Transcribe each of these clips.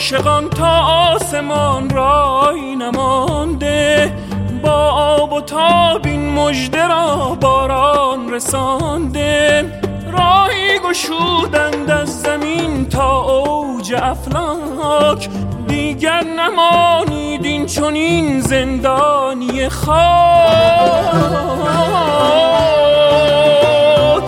عاشقان تا آسمان رای نمانده، با آب و تاب این مژده را باران رسانده. راهی گشودند از زمین تا اوج افلاک، دیگر نمانید این چنین زندانی خاک.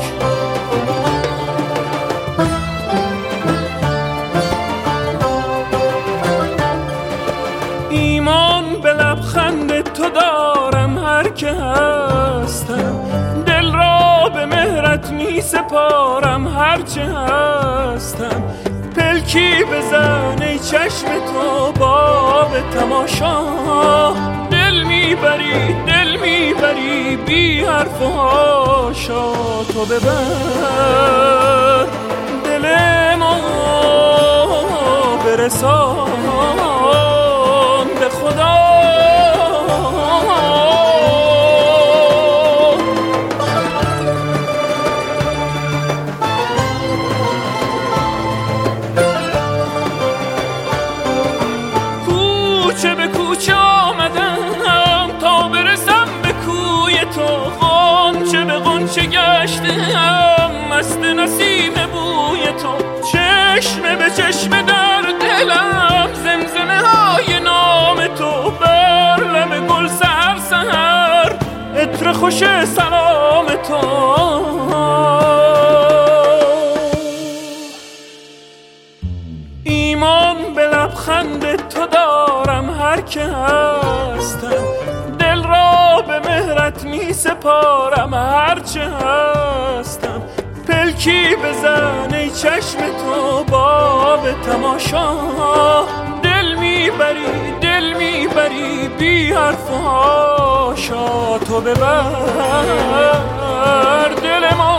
ایمان به لبخند تو دارم هر که هستم، دل را به مهرت می سپارم هر چه هستم. پلکی بزن ای چشم تو باب تماشا، دل میبری بی حرف و حاشا. تو ببر دل ما برسان به خدا. کوچه به کوچه آمدم تا برسم به کوی تو، غنچه به غنچه گشتم مست نسیم بوی تو. چشم به چشم در دلم زمزمه های نام تو، بر لب گل سحر سحر عطر خوش سلام تو. ایمان به لبخند تو دارم هر که هستم، دل را به مهرت می سپارم هر چه هستم. پلکی بزن ای چشم تو باب تماشا، دل میبری بی حرف و حاشا. تو ببر دل ما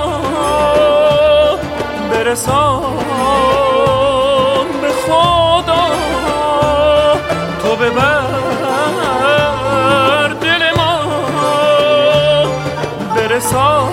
برسان به خدا. تو ببر دل ما برسان